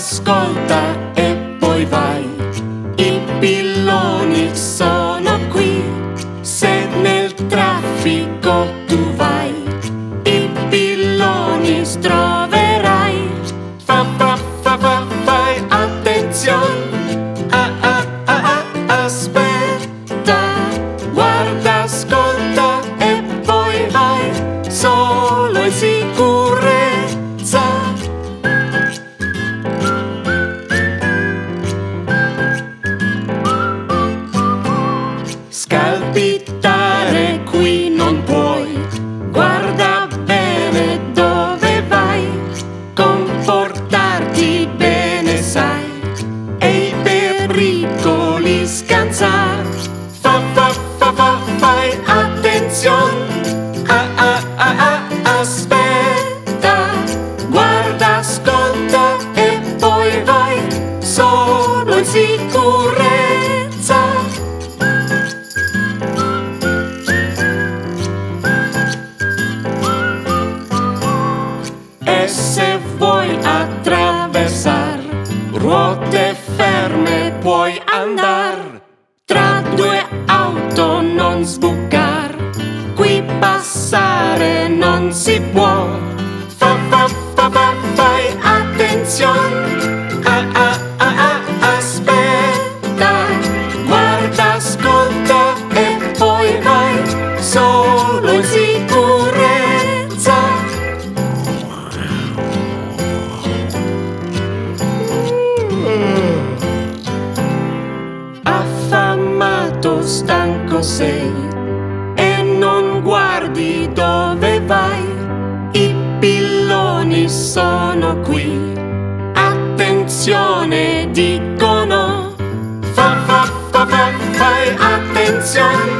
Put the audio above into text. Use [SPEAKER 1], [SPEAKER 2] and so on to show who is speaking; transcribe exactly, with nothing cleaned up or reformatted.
[SPEAKER 1] ascolta e poi vai. I pilloni sono qui, se nel traffico tu vai. I pilloni troverai. Fa fa fa fa fai attenzione. Ah ah ah ah aspetta, guarda, ascolta e poi vai. Solo in sicurezza. Scalpitare qui non puoi, guarda bene dove vai, comportarti bene sai, e i pericoli scansar. Fa fa fa fa fai attenzione. Ah ah ah ah aspetta, guarda, ascolta e poi vai. Solo in sicurezza. E se vuoi attraversar, ruote ferme puoi andar. Tra due auto non sbucar, qui passare non si può. Fa fa fa fa fai attenzione. Ah ah ah ah aspetta, guarda, ascolta e poi vai. Solo in sicurezza. Affamato, stanco sei e non guardi dove vai. I pilloni sono qui, attenzione dicono. Fa fa fa fa fai attenzione.